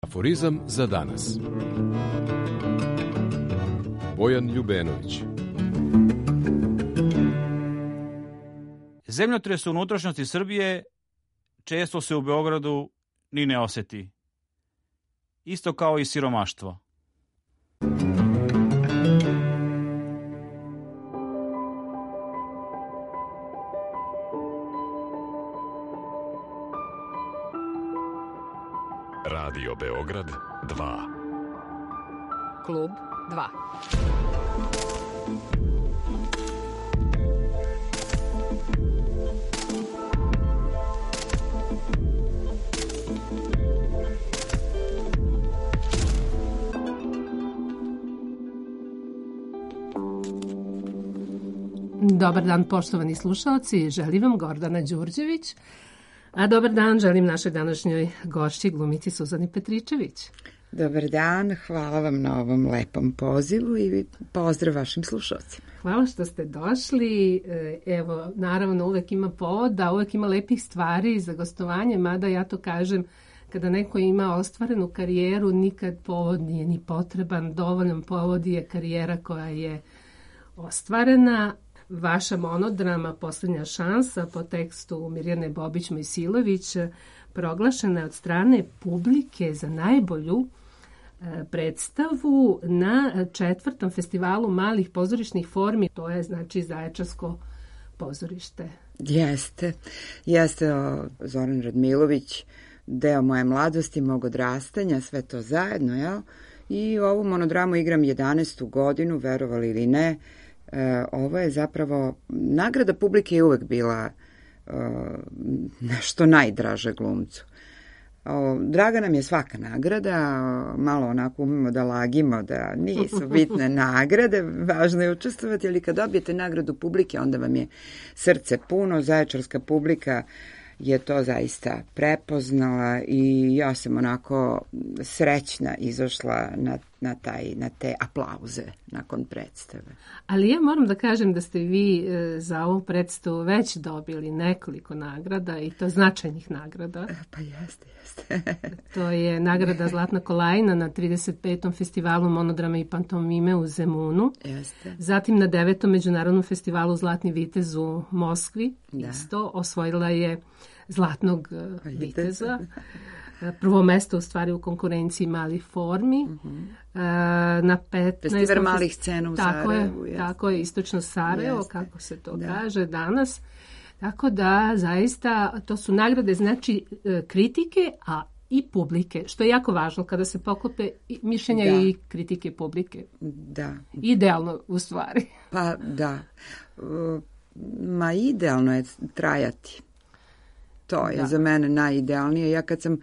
Aforizam za danas. Bojan Ljubenović. Zemljotres u unutrašnjosti Srbije često se u Beogradu ni ne oseti. Isto kao i siromaštvo. Radio Beograd 2. Klub 2. Dobar dan, poštovani slušalci, želim vam Gordana Đurđević, a dobar dan želim našoj današnjoj gošći, glumici Suzani Petričević. Dobar dan, hvala vam na ovom lepom pozivu i pozdrav vašim slušalcima. Hvala što ste došli. Evo, naravno, uvek ima povoda, uvek ima lepih stvari za gostovanje, mada ja to kažem, kada neko ima ostvarenu karijeru, nikad povod nije ni potreban, dovoljan povod je karijera koja je ostvarena. Vaša monodrama Poslednja šansa po tekstu Mirjane Bobić-Mojsilović proglašena je od strane publike za najbolju predstavu na 4. festivalu malih pozorišnih formi, to je znači Zaječarsko pozorište. Jeste Zoran Radmilović, deo moje mladosti, mog odrastanja, sve to zajedno, jel? I ovu monodramu igram 11. godinu, verovali ili ne. Ovo je zapravo, nagrada publike je uvek bila nešto najdraže glumcu. Draga nam je svaka nagrada, malo onako umemo da lagimo da nisu bitne nagrade, važno je učestvovati, ali kad dobijete nagradu publike, onda vam je srce puno, zaječarska publika je to zaista prepoznala i ja sam onako srećna izašla na te aplauze nakon predstave. Ali ja moram da kažem da ste vi za ovu predstavu već dobili nekoliko nagrada i to značajnih nagrada. Pa jeste. To je nagrada Zlatna kolajna na 35. festivalu monodrame i pantomime u Zemunu. Jeste. Zatim na 9. međunarodnom festivalu Zlatni vitez u Moskvi. Da. Isto osvojila je Zlatnog viteza. Prvo mesto u stvari u konkurenciji malih formi. Na 15. Festival malih scena u Sarajevu. Tako je, istočno Sarajevo, kako se to kaže danas. Tako da, zaista, to su nagrade, znači, kritike, a i publike, što je jako važno kada se poklope mišljenja i kritike publike. Da. Idealno, u stvari. Pa, da. Idealno je trajati. To je za mene najidealnije. Ja kad sam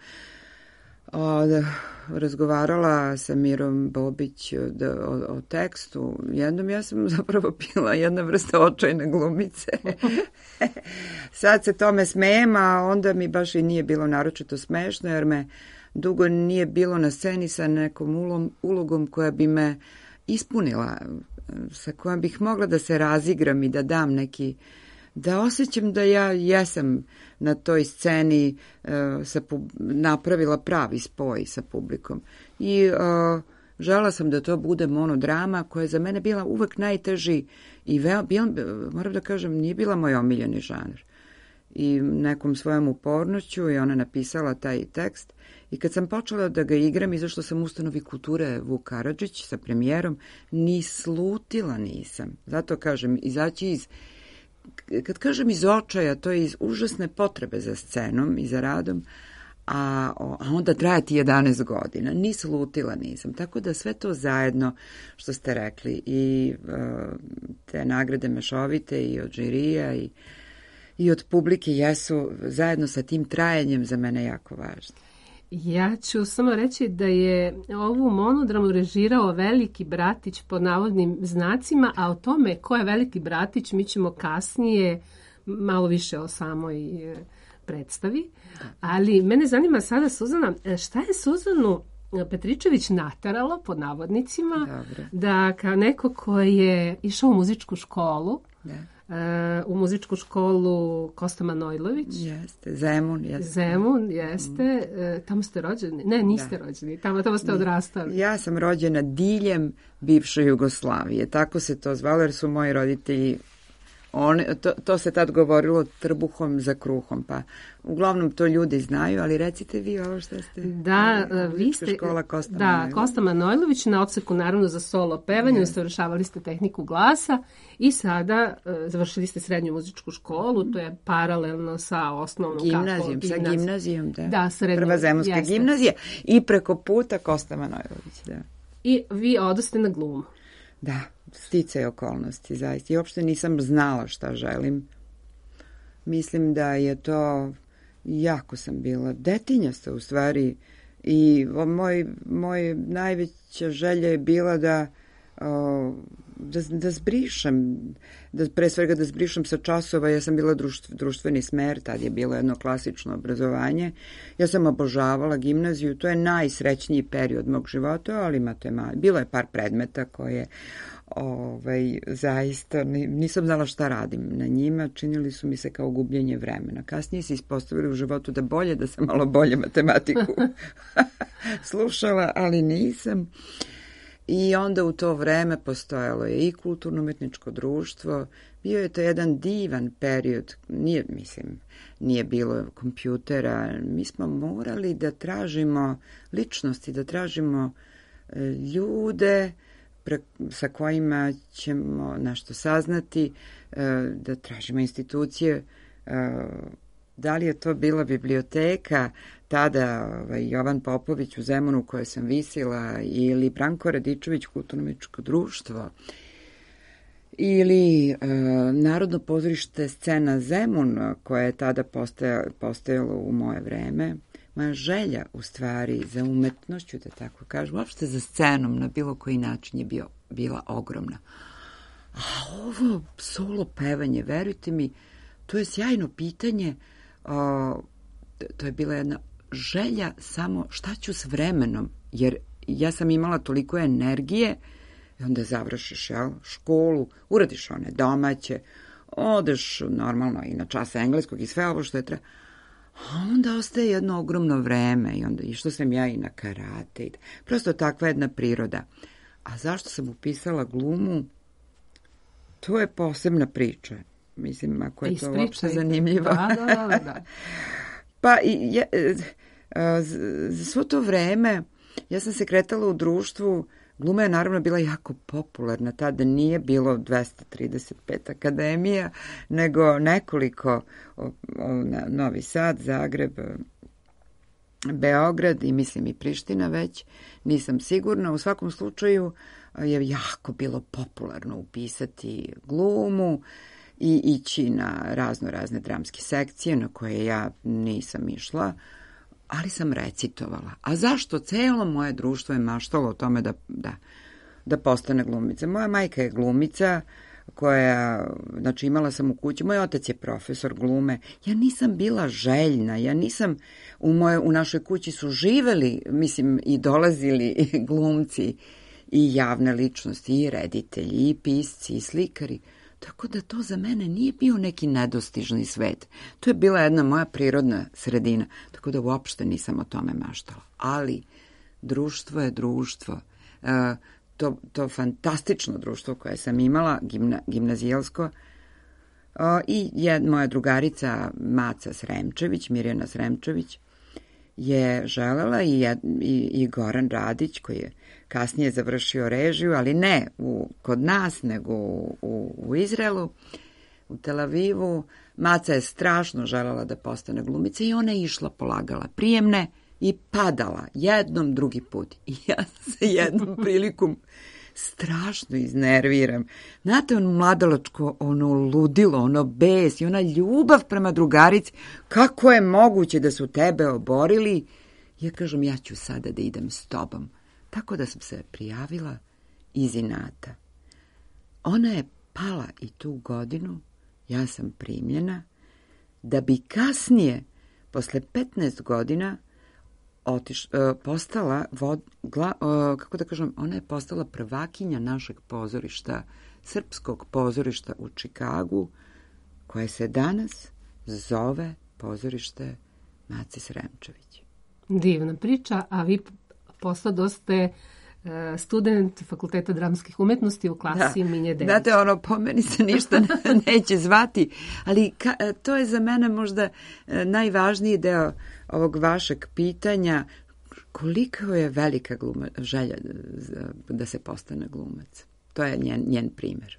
razgovarala sa Mirom Bobić o tekstu, jednom ja sam zapravo bila jedna vrsta očajne glumice. Sad se tome smejem, a onda mi baš i nije bilo naročito smešno, jer me dugo nije bilo na sceni sa nekom ulogom koja bi me ispunila, sa kojom bih mogla da se razigram i da dam neki, da osjećam da ja jesam na toj sceni napravila pravi spoj sa publikom. I žela sam da to bude monodrama koja je za mene bila uvek najteži i moram da kažem, nije bila moj omiljeni žanr. I nekom svojom upornošću je ona napisala taj tekst i kad sam počela da ga igram, izašla sam u Ustanovi kulture Vuk Karadžić sa premijerom, ni slutila nisam. Zato kažem, izaći kad kažem iz očaja, to je iz užasne potrebe za scenom i za radom, a onda trajati 11 godina. Ni slutila nisam. Tako da sve to zajedno, što ste rekli, i te nagrade mešovite i od žirija i od publike jesu zajedno sa tim trajanjem za mene jako važne. Ja ću samo reći da je ovu monodramu režirao Veliki Bratić po navodnim znacima, a o tome ko je Veliki Bratić mi ćemo kasnije malo više o samoj predstavi. Ali mene zanima sada, Suzana, šta je Suzanu Petričević nateralo, pod navodnicima, da kao neko ko je išao u muzičku školu, u muzičku školu Kosta Manojlović. Jeste, Zemun. Jeste. Zemun, jeste. Tamo ste rođeni? Ne, niste rođeni. Tamo ste odrastali. Ja sam rođena diljem bivše Jugoslavije. Tako se to zvalo jer su moji roditelji, to se tad govorilo trbuhom za kruhom, pa uglavnom to ljudi znaju, ali recite vi ovo što ste... Da, vi ste... Škola Kosta Manojlović. Kosta Manojlović, na odseku naravno za solo pevanje, usavršavali ste tehniku glasa i sada završili ste srednju muzičku školu, to je paralelno sa osnovnom sa gimnazijom, da. Da, srednju. Prva Zemunska gimnazija i preko puta Kosta Manojlović, da. I vi odoste na glumu. Da, sticaj okolnosti, zaista. I uopšte nisam znala šta želim. Mislim da je to, jako sam bila detinjasta u stvari i moj najveća želja je bila da zbrišem, pre svega da zbrišem sa časova. Ja sam bila društveni smer, tad je bilo jedno klasično obrazovanje. Ja sam obožavala gimnaziju, to je najsrećniji period mog života, ali bilo je par predmeta koje zaista nisam znala šta radim na njima, činili su mi se kao gubljenje vremena. Kasnije se ispostavili u životu da sam malo bolje matematiku slušala, ali nisam. I onda u to vreme postojalo je i kulturno-umetničko društvo. Bio je to jedan divan period. Nije bilo kompjutera. Mi smo morali da tražimo ličnosti, da tražimo ljude sa kojima ćemo nešto saznati, da tražimo institucije. Da li je to bila biblioteka, tada Jovan Popović u Zemunu u kojoj sam visila, ili Branko Radičević, kulturno-umetničko društvo, ili Narodno pozorište Scena Zemun, koja je tada postojalo u moje vreme. Moja želja, u stvari, za umetnošću, da tako kažem, uopšte za scenom, na bilo koji način je bila ogromna. A ovo solo pevanje, verujte mi, to je sjajno pitanje. To je bila jedna želja samo šta ću s vremenom, jer ja sam imala toliko energije i onda završiš školu, uradiš one domaće, odeš normalno i na čas engleskog i sve ovo što je treba. A onda ostaje jedno ogromno vreme i onda išla sam ja i na karate. Prosto takva jedna priroda. A zašto sam upisala glumu? To je posebna priča. Mislim, ako je to uopšte zanimljivo. Da. Pa za svo to vreme ja sam se kretala u društvu. Gluma je naravno bila jako popularna. Tada nije bilo 235 akademija, nego nekoliko, Novi Sad, Zagreb, Beograd i mislim i Priština već. Nisam sigurna. U svakom slučaju je jako bilo popularno upisati glumu i ići na razne dramske sekcije na koje ja nisam išla, ali sam recitovala. A zašto? Celo moje društvo je maštalo o tome da postane glumica. Moja majka je glumica koja, znači imala sam u kući, moj otac je profesor glume. Ja nisam bila željna, ja nisam, u našoj kući su živeli, mislim, i dolazili glumci i javne ličnosti, i reditelji, i pisci, i slikari. Tako da to za mene nije bio neki nedostižni svet. To je bila jedna moja prirodna sredina, tako da uopšte nisam o tome maštala. Ali društvo je društvo. To fantastično društvo koje sam imala, gimnazijalsko, i moja drugarica Maca Sremčević, Mirjana Sremčević, je želela i Goran Radić, koji je kasnije završio režiju, ali ne kod nas, nego u Izraelu, u Tel Avivu. Maca je strašno želela da postane glumica i ona je išla, polagala prijemne i padala jednom, drugi put. I ja se jednom prilikom strašno iznerviram. Znate, ono mladalačko, ono ludilo, ono bes i ona ljubav prema drugarici. Kako je moguće da su tebe oborili? Ja kažem, ja ću sada da idem s tobom. Tako da sam se prijavila iz inata. Ona je pala i tu godinu, ja sam primljena, da bi kasnije, posle 15 godina, postala, kako da kažem, ona je postala prvakinja našeg pozorišta srpskog pozorišta u Čikagu, koje se danas zove pozorište Mace Sremčević. Divna priča, a vi posle ste student Fakulteta dramskih umetnosti u klasi Minje Dedić. Znate, po meni se ništa neće zvati, ali to je za mene možda najvažniji deo ovog vašeg pitanja, koliko je velika želja da se postane glumac. To je njen primjer.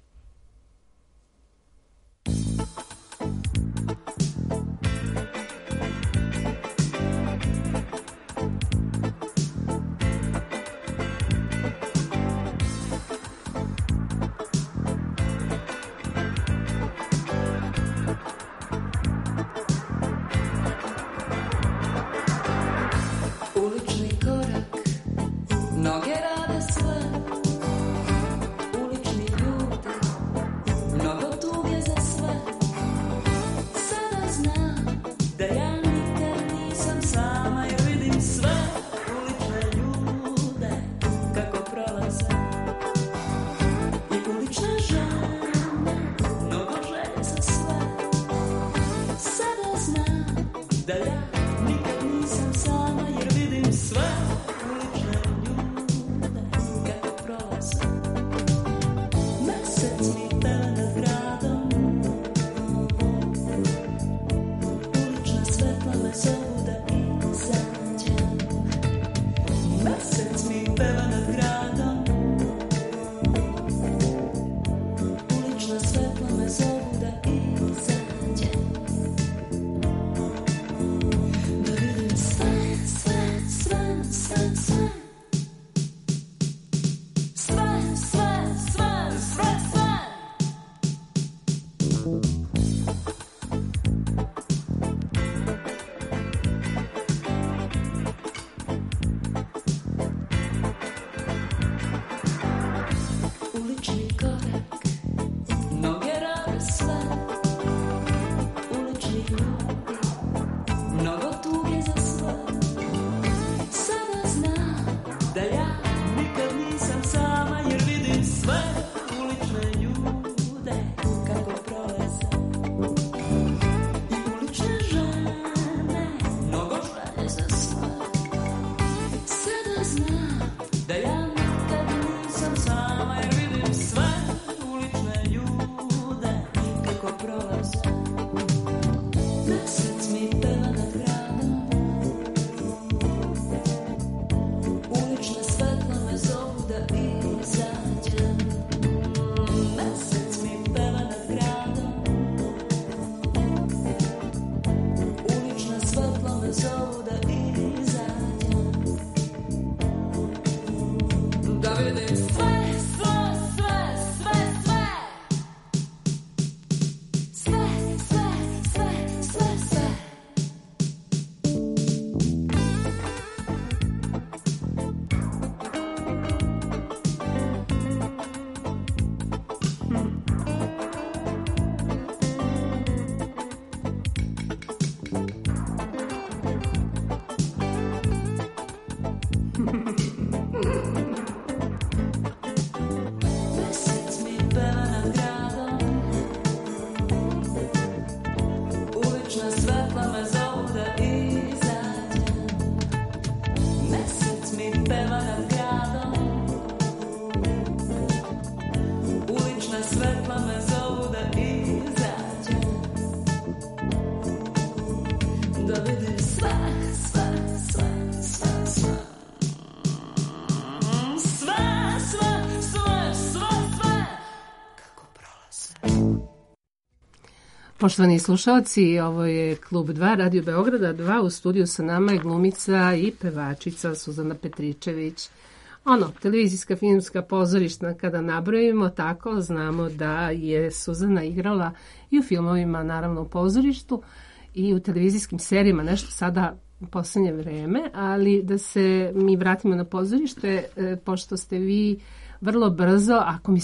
Poštovani slušalci, ovo je Klub 2, Radio Beograda 2, u studiju sa nama je glumica i pevačica Suzana Petričević. Televizijska, filmska, pozorišna, kada nabrojimo tako, znamo da je Suzana igrala i u filmovima, naravno u pozorištu, i u televizijskim serijama, nešto sada u poslednje vreme, ali da se mi vratimo na pozorište, pošto ste vi vrlo brzo,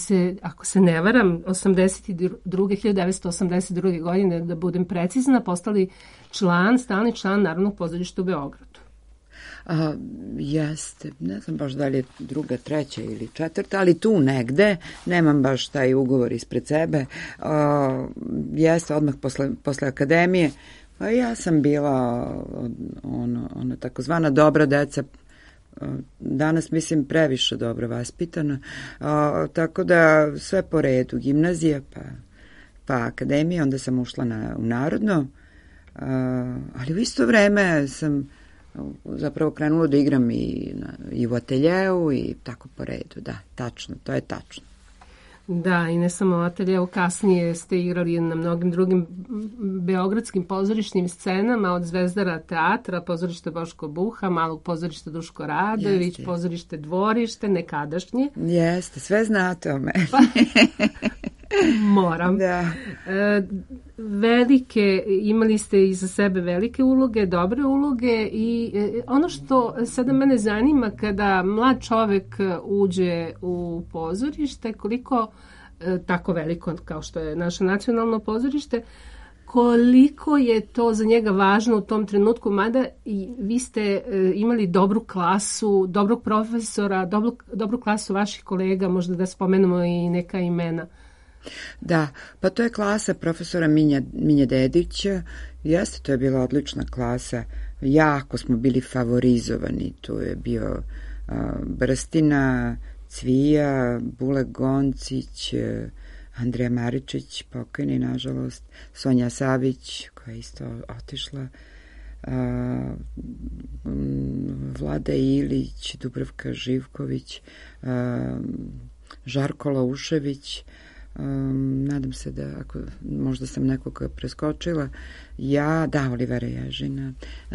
ako se ne varam, 1982. godine, da budem precizna, postali stalni član Narodnog pozorišta u Beogradu. Jeste, ne znam baš da li je druga, treća ili četvrta, ali tu negde, nemam baš taj ugovor ispred sebe, jeste odmah posle akademije, pa ja sam bila ona takozvana dobra deca, danas mislim previše dobro vaspitana, tako da sve po redu, gimnazija pa akademija, onda sam ušla u Narodno, ali u isto vreme sam zapravo krenula da igram i u ateljeu i tako po redu, da, tačno, to je tačno. Da, i ne samo u ateljeu, kasnije ste igrali na mnogim drugim beogradskim pozorišnim scenama, od Zvezdara teatra, pozorište Boško Buha, Malog pozorište Duško Radović, pozorište Dvorište, nekadašnje. Jeste, sve znate o meni. Moram. Da. Imali ste iza sebe velike uloge, dobre uloge i ono što sada mene zanima kada mlad čovek uđe u pozorište, koliko, tako veliko kao što je naše nacionalno pozorište, koliko je to za njega važno u tom trenutku, mada i vi ste imali dobru klasu, dobrog profesora, dobru klasu vaših kolega, možda da spomenemo i neka imena. Da, pa to je klasa profesora Minje Dedića, jeste, to je bila odlična klasa, jako smo bili favorizovani, tu je bio Brstina, Cvija, Bule Goncić, Andrija Maričić, pokojni nažalost, Sonja Savić, koja je isto otišla, Vlada Ilić, Dubravka Živković, Žarko Laušević, nadam se da ako možda sam nekoga preskočila, Olivera Ježina,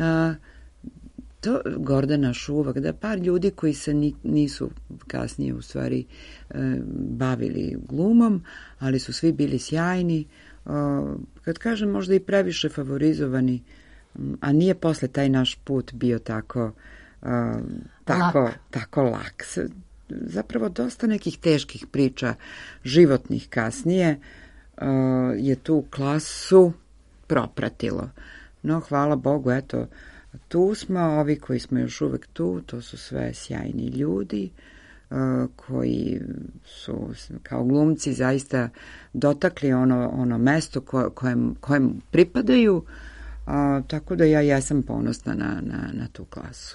to Gordana Šuvak, da par ljudi koji se nisu kasnije u stvari bavili glumom, ali su svi bili sjajni, kad kažem možda i previše favorizovani, a nije posle taj naš put bio tako lak. Zapravo dosta nekih teških priča životnih kasnije je tu klasu propratilo. No, hvala Bogu, eto, tu smo, ovi koji smo još uvek tu, to su sve sjajni ljudi koji su kao glumci zaista dotakli ono mesto kojem pripadaju, tako da ja jesam ponosna na tu klasu.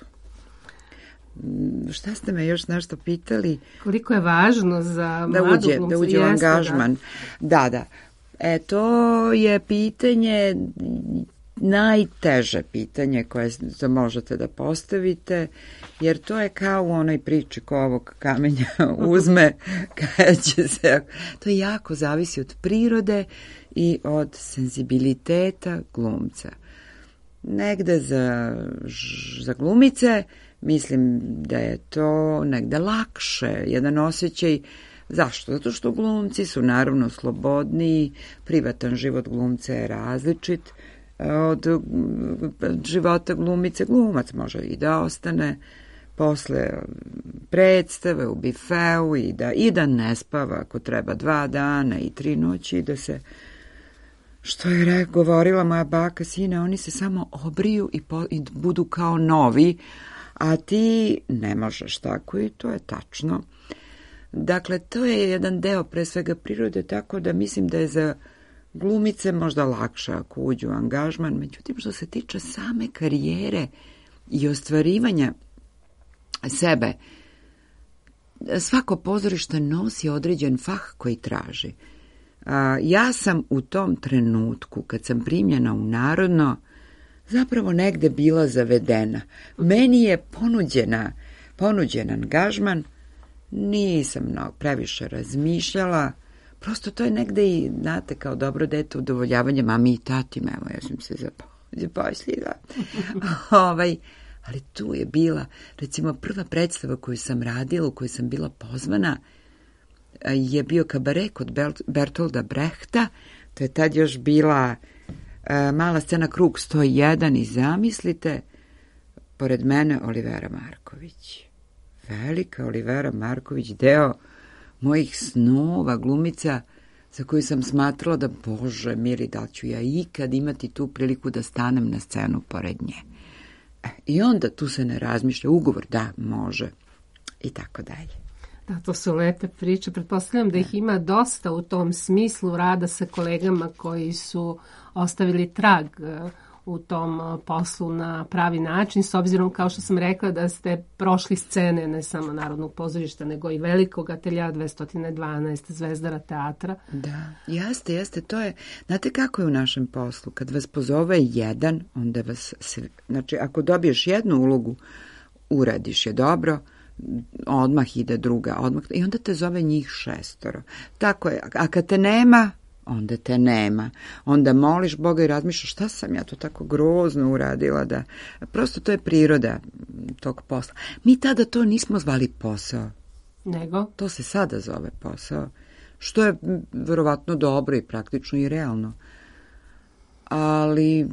Šta ste me još nešto pitali? Koliko je važno za mladog glumca? Da uđe u angažman. Da. To je pitanje, najteže pitanje koje možete da postavite, jer to je kao u onoj priči ko ovog kamenja uzme, kada će se... To jako zavisi od prirode i od senzibiliteta glumca. Negde za glumice mislim da je to negde lakše, jedan osjećaj. Zašto? Zato što glumci su naravno slobodniji, privatan život glumca je različit od života glumice. Glumac može i da ostane posle predstave u bifeu i da ne spava ako treba 2 dana i 3 noći i da se, što je govorila moja baka, sine, oni se samo obriju i budu kao novi, a ti ne možeš tako, i to je tačno. Dakle, to je jedan deo pre svega prirode, tako da mislim da je za glumice možda lakše ako uđu u angažman. Međutim, što se tiče same karijere i ostvarivanja sebe, svako pozorište nosi određen fah koji traži. Ja sam u tom trenutku, kad sam primljena u Narodno, zapravo negde bila zavedena. Meni je ponuđen angažman, nisam previše razmišljala, prosto to je negde i, znate, kao dobro dete, udovoljavanje mami i tatima, evo, ja sam se zaposlila. Ali tu je bila, recimo, prva predstava koju sam radila, u kojoj sam bila pozvana, je bio kabare kod Bertolda Brehta, to je tad još bila mala scena Krug 101 i zamislite, pored mene Olivera Marković. Velika Olivera Marković, deo mojih snova, glumica za koju sam smatrala da, Bože mili, da ću ja ikad imati tu priliku da stanem na scenu pored nje. I onda tu se ne razmišlja, ugovor, da, može, i tako dalje. Da, to su lepe priče. Pretpostavljam da ih ima dosta u tom smislu rada sa kolegama koji su ostavili trag u tom poslu na pravi način, s obzirom, kao što sam rekla, da ste prošli scene ne samo Narodnog pozorišta, nego i velikog atelja 212 Zvezdara teatra. Da, jeste, to je, znate kako je u našem poslu, kad vas pozove jedan, onda vas, znači ako dobiješ jednu ulogu, uradiš je dobro, odmah ide druga, i onda te zove njih 6. Tako je, a kad te nema, onda te nema. Onda moliš Boga i razmišljaš šta sam ja to tako grozno uradila, da prosto to je priroda tog posla. Mi tada to nismo zvali posao. Nego? To se sada zove posao, što je verovatno dobro i praktično i realno. Ali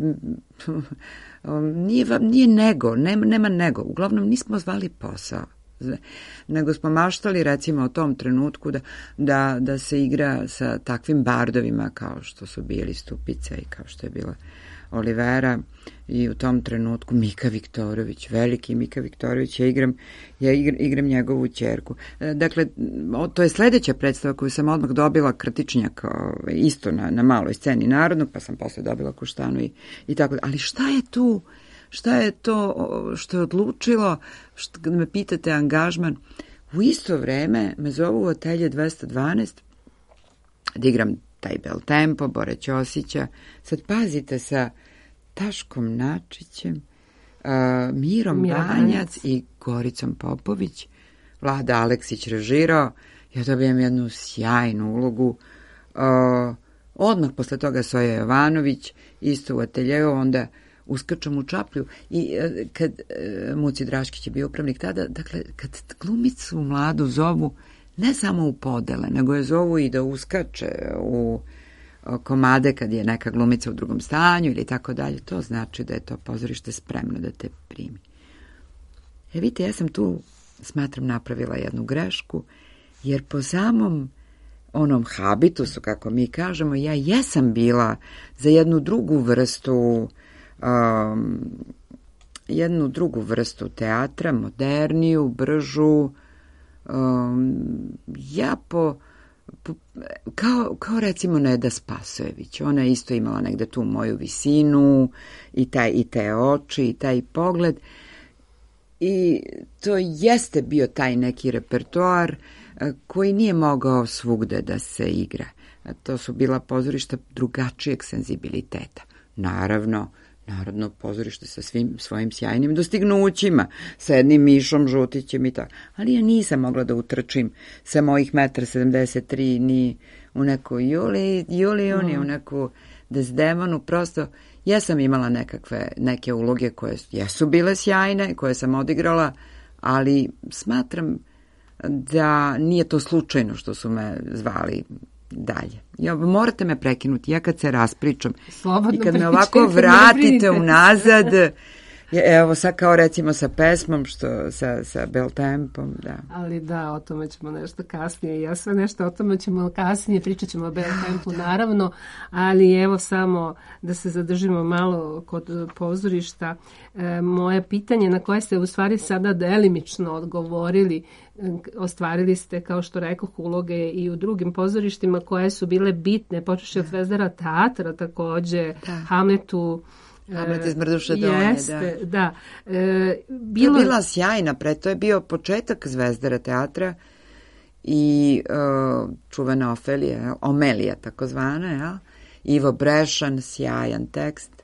nije nego, nema nego. Uglavnom nismo zvali posao, nego smo maštali recimo o tom trenutku da se igra sa takvim bardovima kao što su bili Stupica i kao što je bila Olivera, i u tom trenutku Mika Viktorović, veliki Mika Viktorović, ja igram njegovu ćerku. Dakle, to je sledeća predstava koju sam odmah dobila, Krtičnjak, isto na maloj sceni Narodnog, pa sam posle dobila Koštanu i tako. Ali šta je tu? Šta je to što je odlučilo, kad me pitate angažman, u isto vreme me zovu u Atelje 212 da igram taj bel tempo, Bore Ćosića, sad pazite, sa Taškom Načićem, Mirom Banjac i Goricom Popović, Vlada Aleksić režirao, ja dobijem jednu sjajnu ulogu, odmah posle toga Soja Jovanović, isto u Ateljeu, onda uskačem u Čaplju i kad Muci Draškić je bio upravnik tada, dakle, kad glumicu mladu zovu ne samo u podele, nego je zovu i da uskače u komade kad je neka glumica u drugom stanju ili tako dalje, to znači da je to pozorište spremno da te primi. Vidite, ja sam tu, smatram, napravila jednu grešku, jer po samom onom habitusu, kako mi kažemo, ja jesam bila za jednu drugu vrstu teatra, moderniju, bržu, ja kao recimo Neda Spasojević, ona je isto imala negde tu moju visinu i te oči i taj pogled, i to jeste bio taj neki repertoar koji nije mogao svugde da se igra. To su bila pozorišta drugačijeg senzibiliteta. Naravno, Narodno pozorište sa svim svojim sjajnim dostignućima, sa jednim Mišom Žutićem i tako. Ali ja nisam mogla da utrčim sa mojih 1,73 m ni u neku Juliju, ni u neku Desdemonu. Prosto, ja sam imala neke uloge koje jesu bile sjajne, koje sam odigrala, ali smatram da nije to slučajno što su me zvali dalje. Morate me prekinuti, ja kad se raspričam slobodno i kad me ovako vratite unazad, evo sad kao recimo sa pesmom, sa bel tempom, da. Ali da, o tome ćemo nešto kasnije, ja sve nešto o tome ćemo kasnije, pričat ćemo o bel tempu naravno, ali evo samo da se zadržimo malo kod pozorišta. Moje pitanje na koje ste u stvari sada delimično odgovorili, ostvarili ste, kao što rekoh, uloge i u drugim pozorištima koje su bile bitne, počeši od Zvezdara teatra takođe, Hamletu, Hamlet iz Mrduše Donje, jeste, da. To je bila sjajna, to je bio početak Zvezdara teatra i čuvena Ofelija, Omelija takozvana, Ivo Brešan, sjajan tekst,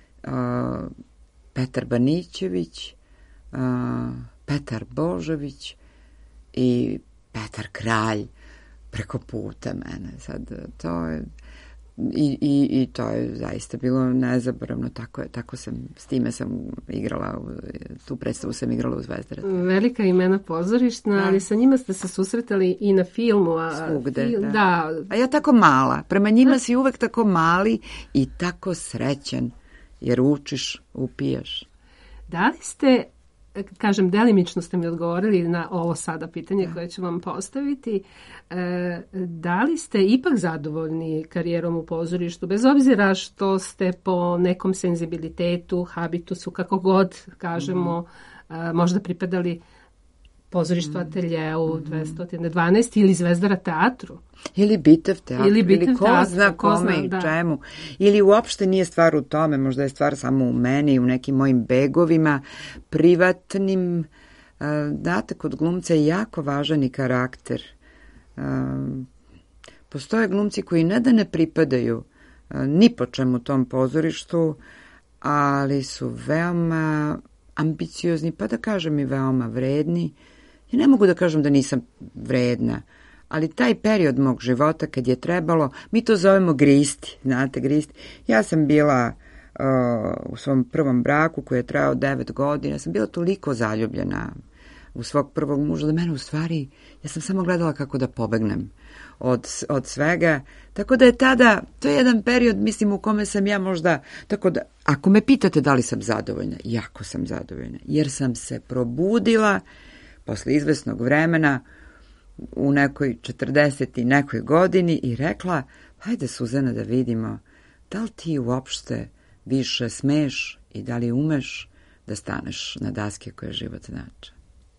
Petar Banićević, Petar Božović i Petar Kralj preko puta mene. Sad, to je i to je zaista bilo nezaboravno, tako sam, s time sam igrala, tu predstavu sam igrala u Zvezdara. Velika imena pozorišna, ali sa njima ste se susretali i na filmu. Svugde, da. A ja tako mala, prema njima si uvek tako mali i tako srećan, jer učiš, upijaš. Da li ste kažem, delimično ste mi odgovorili na ovo sada pitanje koje ću vam postaviti. Da li ste ipak zadovoljni karijerom u pozorištu, bez obzira što ste po nekom senzibilitetu, habitusu, kako god kažemo, možda pripadali pozorištu Ateljeu 212 ili Zvezdara teatru? Ili Bitev teatru, ili ko teatru, zna kome i čemu. Ili uopšte nije stvar u tome, možda je stvar samo u meni, u nekim mojim begovima, privatnim. Znate, kod glumca je jako važan i karakter. Postoje glumci koji ne da ne pripadaju ni po čemu tom pozorištu, ali su veoma ambiciozni, pa da kažem i veoma vredni. Ja ne mogu da kažem da nisam vredna, ali taj period mog života kad je trebalo, mi to zovemo gristi, znate, gristi. Ja sam bila u svom prvom braku koji je trajao 9 godina, sam bila toliko zaljubljena u svog prvog muža da mene u stvari, ja sam samo gledala kako da pobegnem od svega, tako da je tada, to je jedan period, mislim, u kome sam ja možda, tako da, ako me pitate da li sam zadovoljna, jako sam zadovoljna, jer sam se probudila posle izvesnog vremena u nekoj 40. nekoj godini i rekla, hajde Suzana da vidimo, da li ti uopšte više smeš i da li umeš da staneš na daske koje život znači.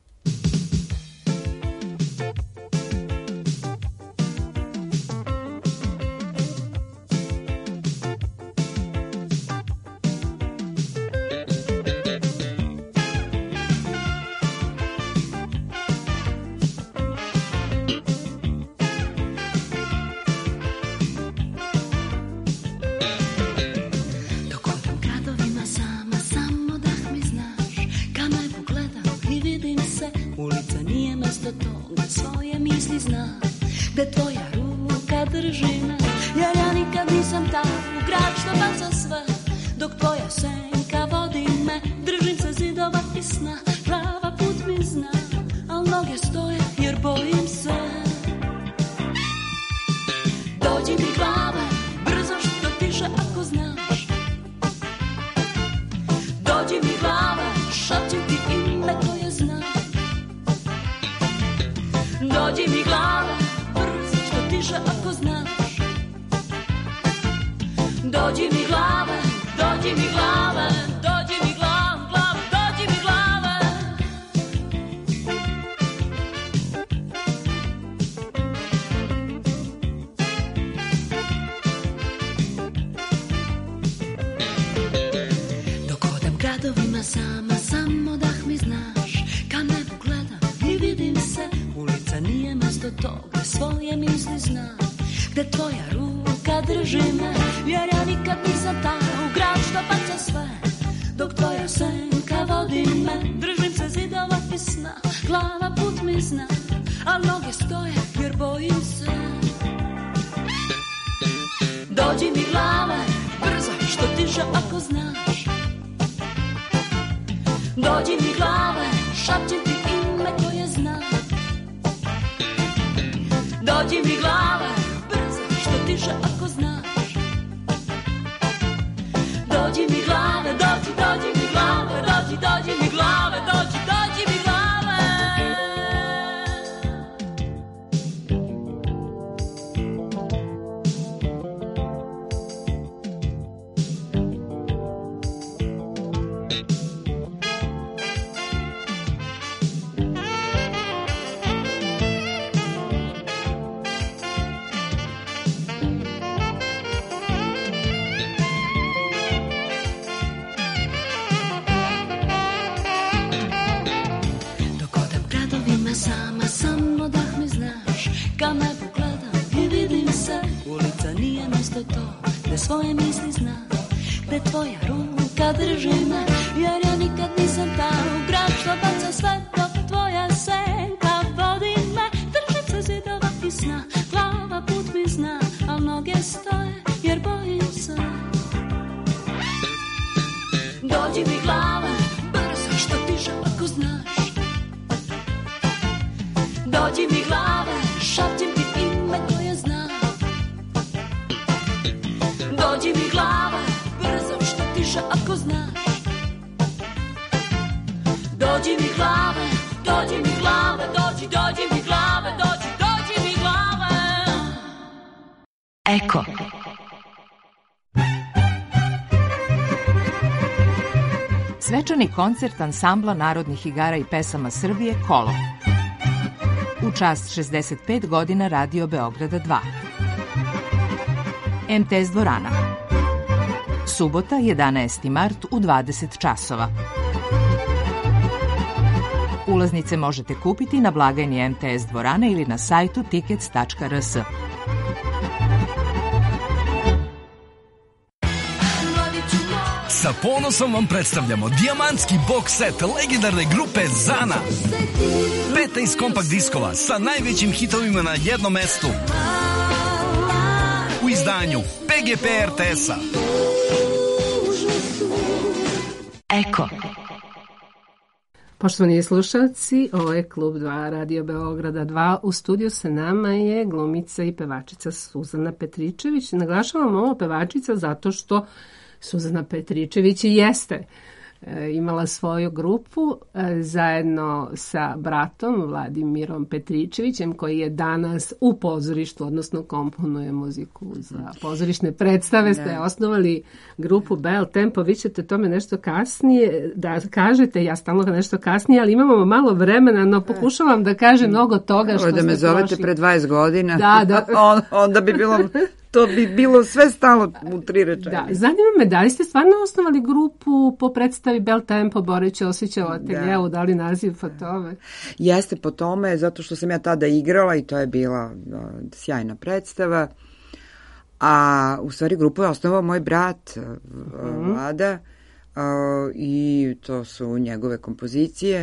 Svoje misli zna, gde tvoja ruka drži me, jer ja nikad nisam ta u grad što baca sve, dok tvoja senka vodi me. Držim se zidova i sna, glava put mi zna, a noge stoje jer bojim se. Dođi mi glava, brzo što tiže ako znaš. Dođi mi glava, šapćem ti ime koje znam. Dođi mi glava, brzo što tiše ako znaš. dođi mi glave, dođi mi glave, dođi mi glave, dođi mi glave. Eko. Svečani koncert ansambla narodnih igara i pesama Srbije Kolo. U čast 65 godina Radio Beograda 2. MTS dvorana. Subota, 11. mart u 20 časova. Ulaznice možete kupiti na blagajni MTS dvorane ili na sajtu tickets.rs. Sa ponosom vam predstavljamo dijamantski box set legendarne grupe Zana. 15 kompakt diskova sa najvećim hitovima na jednom mestu. U izdanju PGP RTS-a. Eko. Poštovani slušalci, ovo je Klub 2 Radio Beograda 2. U studiju sa nama je glumica i pevačica Suzana Petričević. Naglašavam ovo pevačica zato što Suzana Petričević jeste imala svoju grupu zajedno sa bratom Vladimirom Petričevićem, koji je danas u pozorištu, odnosno komponuje muziku za pozorišne predstave. Ste osnovali grupu Bel Tempo, vi ćete tome nešto kasnije da kažete, ja stalno nešto kasnije, ali imamo malo vremena, no pokušavam da kažem mnogo toga što ste prošli. Da me zovete pre 20 godina, da. onda bi bilo... To bi bilo sve stalo u 3 rečenice. Da, zanima me, da li ste stvarno osnovali grupu po predstavi Bel Tempo, Boreća Osića u ateljevu, da li naziv po tome? Jeste po tome, zato što sam ja tada igrala i to je bila sjajna predstava. A u stvari grupu je osnovao moj brat Vlada i to su njegove kompozicije.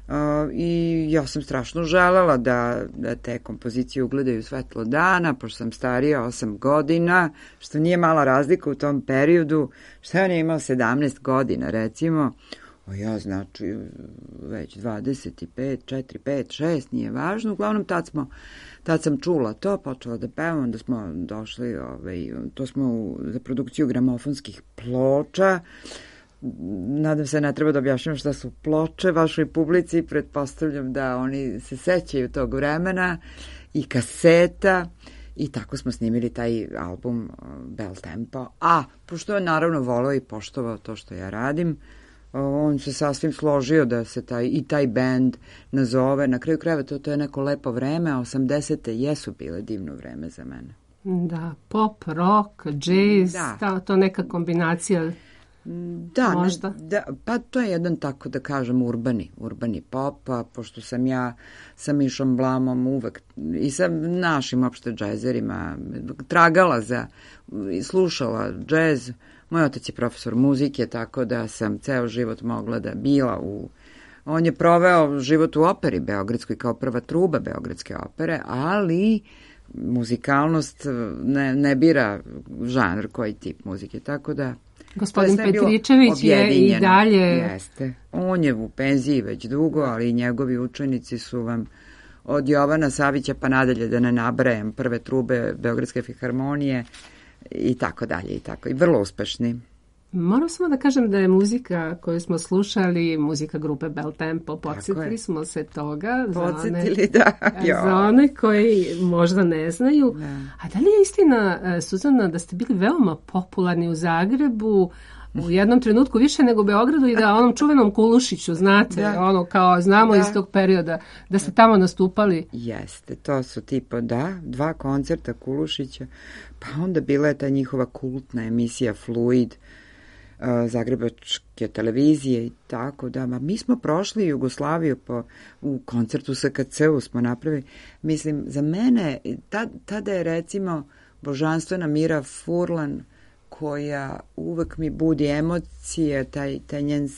I ja sam strašno želela da te kompozicije ugledaju svetlo dana, pošto sam starija 8 godina, što nije mala razlika u tom periodu, što on je imao 17 godina recimo, a ja znači već 25, 4, 5, 6, nije važno, uglavnom tad sam čula to, počela da pevam, onda smo došli, to smo za produkciju gramofonskih ploča. Nadam se ne treba da objašnjam šta su ploče vašoj publici, pretpostavljam da oni se sećaju tog vremena i kaseta i tako smo snimili taj album Bel Tempo. A pošto je naravno voleo i poštovao to što ja radim, on se sasvim složio da se taj band nazove. Na kraju krajeva to je neko lepo vreme, a 80-te jesu bile divno vreme za mene. Da, pop, rock, jazz, to neka kombinacija. Da, pa to je jedan, tako da kažem, urbani pop, a pošto sam ja sa Mišom Blamom uvek i sa našim opšte džezerima tragala slušala džez. Moj otac je profesor muzike, tako da sam ceo život mogla da bila on je proveo život u operi beogradskoj kao prva truba beogradske opere, ali muzikalnost ne bira žanr, koji tip muzike, tako da Gospodin Petričević je i dalje... Jeste. On je u penziji već dugo, ali i njegovi učenici su vam od Jovana Savića pa nadalje, da ne nabrajam, prve trube Beogradske filharmonije i tako dalje i tako. I vrlo uspešni. Moram samo da kažem da je muzika koju smo slušali, muzika grupe Bel Tempo, podsjetili smo se toga. Za one koji možda ne znaju. Da. A da li je istina, Suzana, da ste bili veoma popularni u Zagrebu u jednom trenutku više nego u Beogradu i da onom čuvenom Kulušiću, znate, kao znamo iz tog perioda, da ste tamo nastupali? Jeste, to su tipa, 2 koncerta Kulušića, pa onda bila je ta njihova kultna emisija Fluid, Zagrebačke televizije i tako da, mi smo prošli Jugoslaviju u koncertu SKC-u smo napravili, mislim, za mene tada je recimo božanstvena Mira Furlan, koja uvek mi budi emocije, taj njen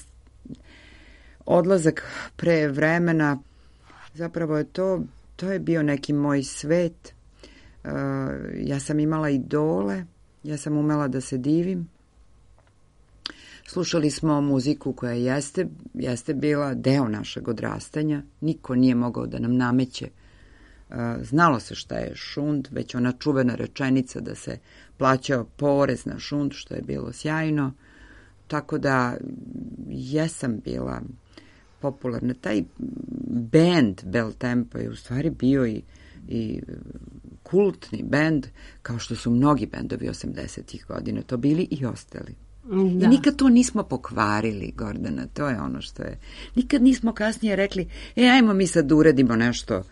odlazak pre vremena, zapravo je to je bio neki moj svet. Ja sam imala idole, ja sam umela da se divim. Slušali smo muziku koja jeste bila deo našeg odrastanja. Niko nije mogao da nam nameće. Znalo se šta je šund, već ona čuvena rečenica da se plaćao porez na šund, što je bilo sjajno. Tako da jesam bila popularna. Taj band Bel Tempo je u stvari bio i kultni bend, kao što su mnogi bendovi 80-ih godina to bili i ostali. Da. I nikad to nismo pokvarili, Gordana, to je ono što je. Nikad nismo kasnije rekli, ajmo mi sad uredimo nešto,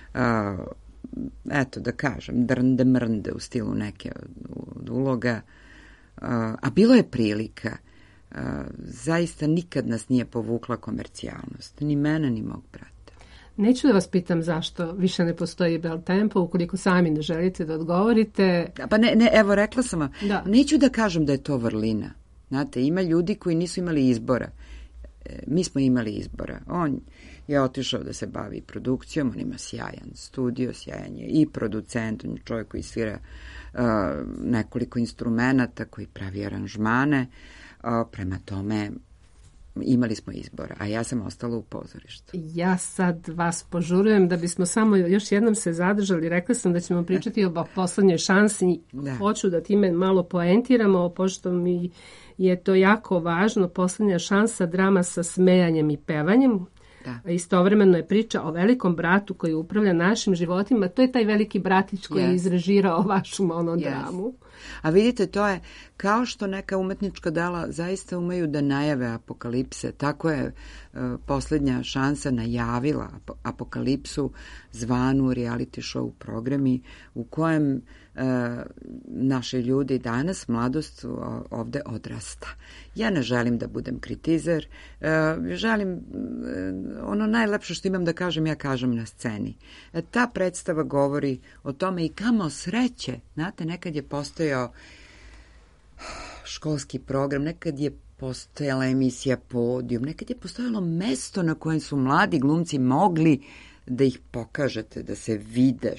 eto da kažem, drnde mrnde u stilu neke od uloga, a bilo je prilika. Zaista nikad nas nije povukla komercijalnost, ni mene, ni mog brata. Neću da vas pitam zašto više ne postoji Bel Tempo, ukoliko sami ne želite da odgovorite. Pa ne, evo rekla sam vam, neću da kažem da je to vrlina. Znate, ima ljudi koji nisu imali izbora. Mi smo imali izbora. On je otišao da se bavi produkcijom, on ima sjajan studio, sjajan je i producent, on je čovjek koji svira nekoliko instrumenata, koji pravi aranžmane. Prema tome, imali smo izbora, a ja sam ostala u pozorištu. Ja sad vas požurujem da bismo samo još jednom se zadržali. Rekla sam da ćemo pričati o poslednjoj šansi. Hoću da time malo poentiramo, pošto mi je to jako važno. Poslednja šansa, drama sa smejanjem i pevanjem. Istovremeno je priča o velikom bratu koji upravlja našim životima. To je taj veliki bratić koji je izrežirao vašu monodramu. A vidite, to je kao što neka umetnička dela zaista umeju da najave apokalipse. Tako je poslednja šansa najavila apokalipsu, zvanu reality show programi u kojem naši ljudi danas, mladost ovde odrasta. Ja ne želim da budem kritizer, želim ono najlepše što imam da kažem, ja kažem na sceni. Ta predstava govori o tome i kamo sreće. Znate, nekad je postojao školski program, nekad je postojala emisija Podijum, nekad je postojalo mesto na kojem su mladi glumci mogli da ih pokažete, da se vide,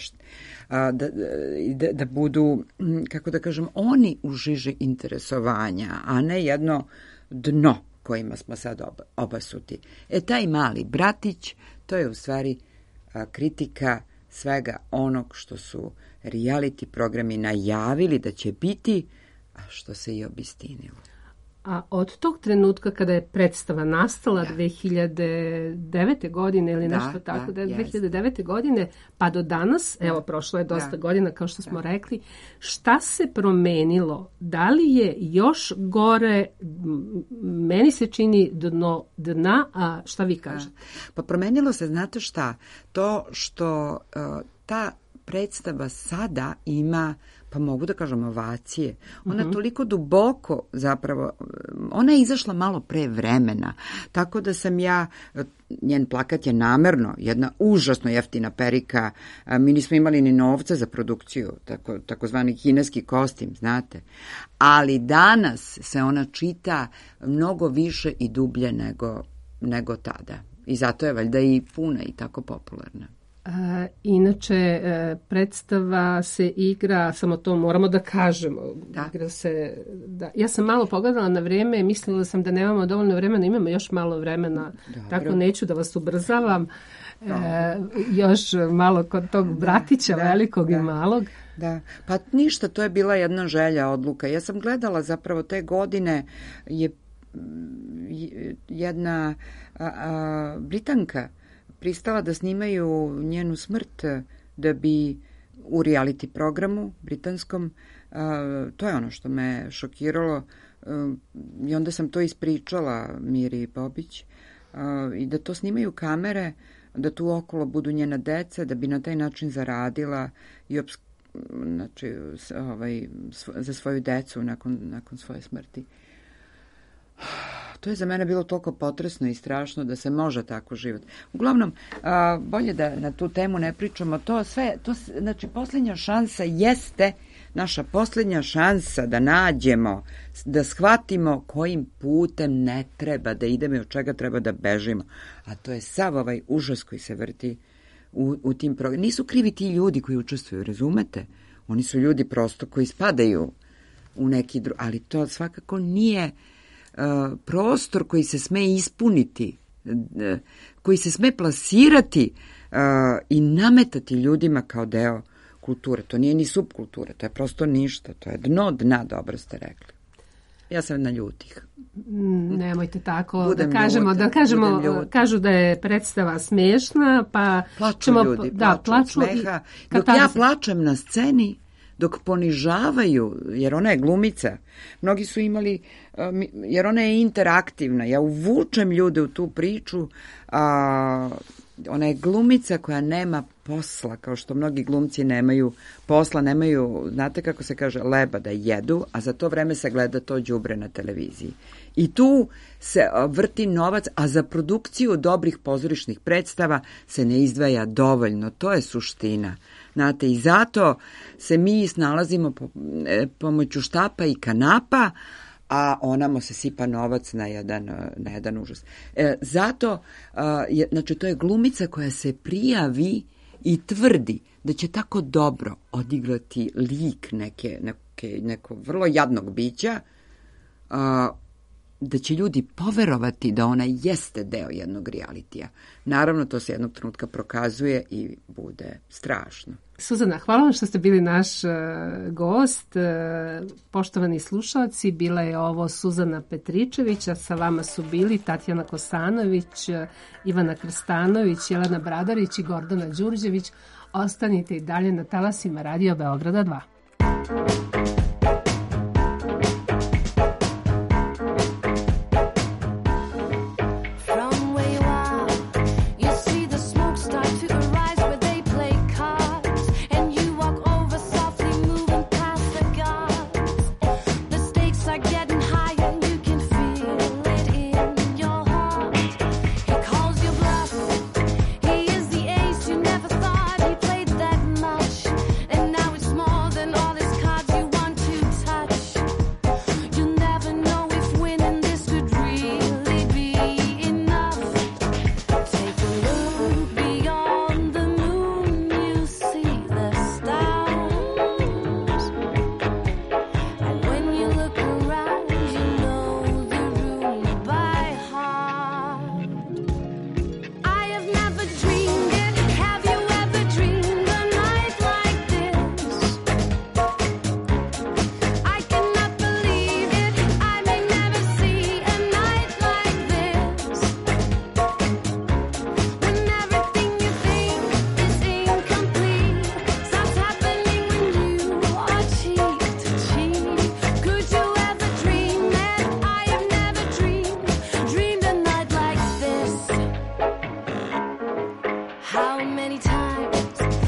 da budu, kako da kažem, oni u žiži interesovanja, a ne jedno dno kojima smo sad obasuti. Taj mali bratić, to je u stvari kritika svega onog što su reality programi najavili da će biti, a što se i obistinilo. A od tog trenutka kada je predstava nastala 2009. godine ili nešto tako, 2009. godine, pa do danas, evo prošlo je dosta godina kao što smo rekli, šta se promenilo? Da li je još gore, meni se čini dna, a šta vi kažete? Pa promenilo se, znate šta, to što ta predstava sada ima, pa mogu da kažem, ovacije. Ona toliko duboko zapravo, ona je izašla malo pre vremena, tako da sam ja, njen plakat je namerno, jedna užasno jeftina perika, mi nismo imali ni novca za produkciju, takozvani kineski kostim, znate. Ali danas se ona čita mnogo više i dublje nego tada. I zato je valjda i puna i tako popularna. Inače, predstava se igra, samo to moramo da kažemo, igra se, ja sam malo pogledala na vreme, mislila sam da nemamo dovoljno vremena, imamo još malo vremena, tako neću da vas ubrzavam, još malo kod tog bratića velikog i malog. Da, pa ništa, to je bila jedna želja, odluka. Ja sam gledala zapravo te godine, je jedna Britanka pristala da snimaju njenu smrt da bi u reality programu britanskom, to je ono što me šokiralo i onda sam to ispričala Miri Bobić i da to snimaju kamere, da tu okolo budu njena deca, da bi na taj način zaradila i znači, za svoju decu nakon svoje smrti. To je za mene bilo toliko potresno i strašno da se može tako živjeti. Uglavnom, bolje da na tu temu ne pričamo. Znači, posljednja šansa jeste naša posljednja šansa da nađemo, da shvatimo kojim putem ne treba da idemo i od čega treba da bežimo. A to je sav ovaj užas koji se vrti u tim programima. Nisu krivi ti ljudi koji učestvuju, razumete? Oni su ljudi prosto koji spadaju u neki drugi, ali to svakako nije prostor koji se sme ispuniti, koji se sme plasirati i nametati ljudima kao deo kulture. To nije ni subkultura, to je prosto ništa, to je dno dna, dobro ste rekli. Ja sam na ljutih. Nemojte tako Budem da kažemo, ljuta, da kažemo, budem ljuta. kažu da je predstava smešna, pa Plaču ćemo, ljudi, da, plaču od smeha. i Dok ja plačem na sceni, dok ponižavaju, jer ona je glumica, mnogi su imali, jer ona je interaktivna, ja uvučem ljude u tu priču, ona je glumica koja nema posla, kao što mnogi glumci nemaju posla, nemaju, znate kako se kaže, leba da jedu, a za to vreme se gleda to đubre na televiziji. I tu se vrti novac, a za produkciju dobrih pozorišnih predstava se ne izdvaja dovoljno, to je suština. Znate, i zato se mi snalazimo pomoću štapa i kanapa, a onamo se sipa novac na jedan užas. Zato, znači, to je glumica koja se prijavi i tvrdi da će tako dobro odigrati lik nekog vrlo jadnog bića, da će ljudi poverovati da ona jeste deo jednog realitija. Naravno, to se jednog trenutka prokazuje i bude strašno. Suzana, hvala vam što ste bili naš gost. Poštovani slušalci, bila je ovo Suzana Petričević, a sa vama su bili Tatjana Kosanović, Ivana Krstanović, Jelena Bradarić i Gordana Đurđević. Ostanite i dalje na talasima Radio Beograda 2. How many times